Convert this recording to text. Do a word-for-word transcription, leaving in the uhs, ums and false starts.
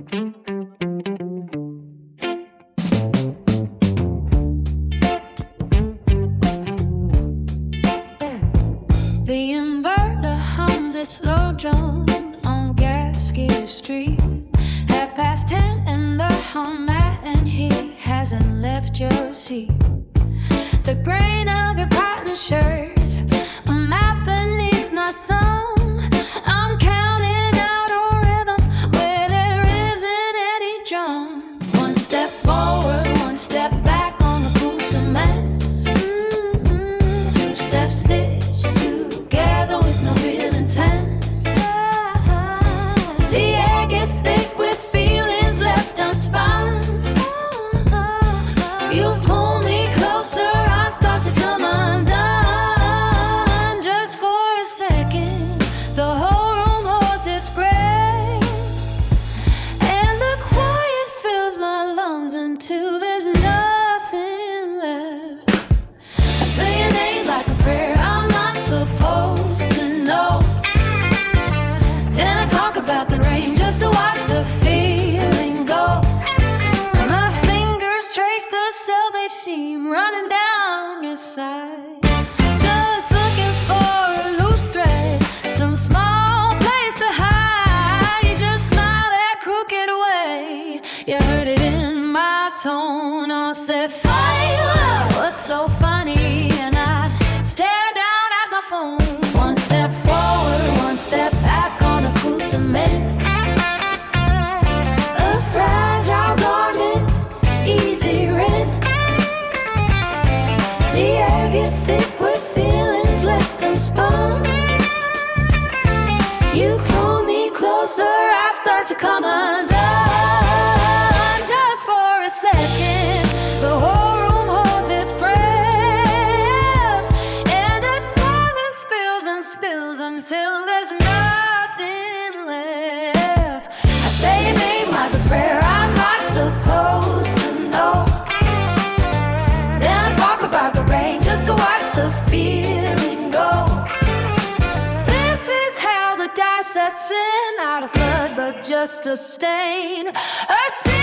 The inverter hums its slow drone on Gaskia Street. Half past ten and the hummat and he hasn't left your seat. The grain of your cotton shirt, a map beneath my thumb. I'm counting out a rhythm where there isn't any drum. One step forward, one step back on the cool cement. Mm-hmm. Two steps stitched together with no real intent. The air gets thick with feelings left unspun. You pull me closer, I start to come undone. Just for a second, the whole room holds its breath, and the quiet fills my lungs until there's nothing left. I say your name like a prayer I'm not supposed to know. Then I talk about the rain just to watch the feeling go. My fingers trace the salvage seam running down your side. Just looking for a loose thread, some small place to hide. You just smile that crooked way. You heard it in my tone. I said, fire, what's so funny? And I stare down at my phone. One step forward, one step back on a cool cement. A fragile garment, easy rent. The air gets thick with feelings left unspun. You pull me closer, I start to come undone. Just for a second, the whole room holds its breath, and the silence spills and spills until there's nothing left. I say your name like a prayer I'm not supposed to know. Then I talk about the rain just to watch the feeling go. This is how the die sets in, not a flood but just a stain. A